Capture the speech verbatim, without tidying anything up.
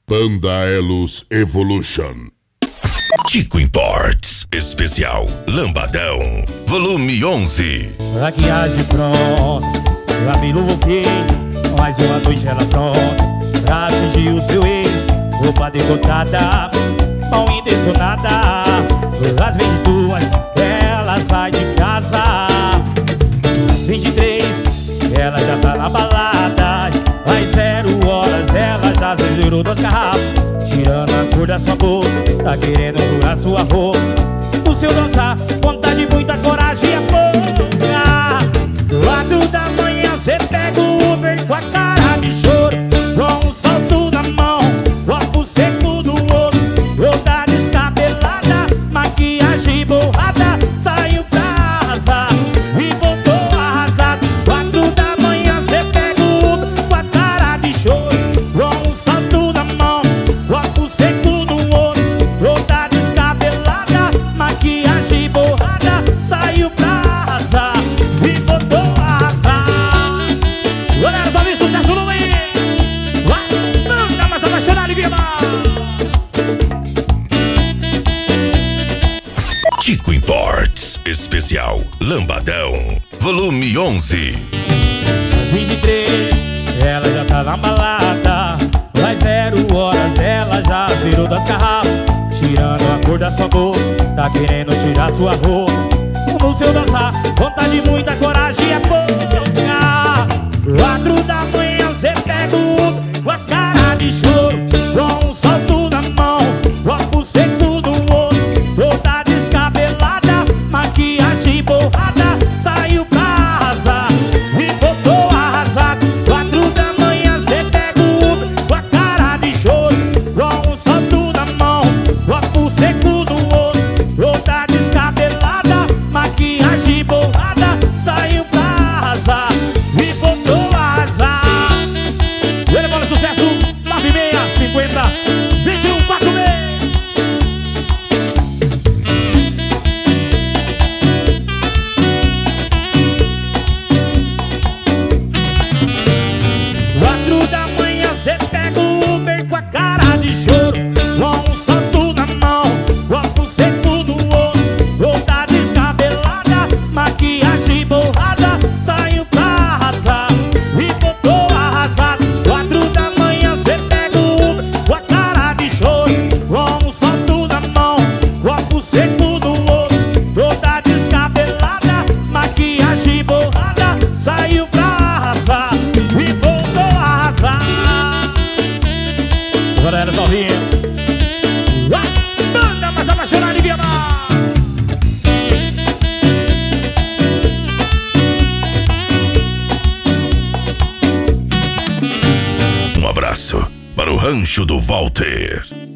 Panda Elos Evolution. Tico Imports, especial Lambadão, volume onze. Maquiagem pronta, cabelo ok, mais uma noite ela pronta pra atingir o seu ex. Roupa decotada, mal intencionada, às vinte e duas ela sai de casa. Vinte e três ela já tá na balada, às zero horas ela já zerou duas garrafas. Tirando a cor da sua boca, tá querendo furar sua roupa. O seu dançar, vontade, muita coragem e a boca. Quatro da manhã cê pega o Uber com a cara de choro, com um salto na mão, copo seco do outro, outra descabelada, maquiagem borrada, saiu pra arrasar e voltou arrasado. Quatro da manhã cê pega o Uber com a cara de choro, com um salto na mão, copo seco do outro, outra descabelada, maquiagem borrada, saiu pra arrasar e voltou arrasar. Galera, só vem sucesso no meio. Vai, manda mais apaixonada e viva! Tico Imports, especial Lambadão, volume onze. vinte e três, ela já tá na balada, às zero horas ela já zerou das garrafas. Tirando a cor da sua boca, tá querendo tirar sua roupa. No seu dançar, vontade, muita coragem e a boca. Quatro da manhã cê pega o Uber com a cara de choro, com um salto na mão, copo seco do outro, outra descabelada, maquiagem borrada, saiu pra arrasar e voltou arrasado. Quatro da manhã cê pega o Uber com a cara de choro, com um salto na mão, copo seco do outro, outra descabelada, maquiagem borrada, saiu pra arrasar e voltou arrasar. Ele fala sucesso, nove seis cinquenta, vinte e um, quatro seis. Quatro da manhã cê pega o Uber com a cara de choro, com um salto na mão, copo seco do outro, outra descabelada, maquiagem borrada, saiu pra arrasar e voltou arrasado. Quatro da manhã cê pega o Uber com a cara de choro, com um salto na mão, copo seco do outro, outra descabelada, maquiagem borrada, saiu pra arrasar e voltou arrasar. Galera, só vindo. Manda mais apaixonada e viva! Um abraço para o Rancho do Walter.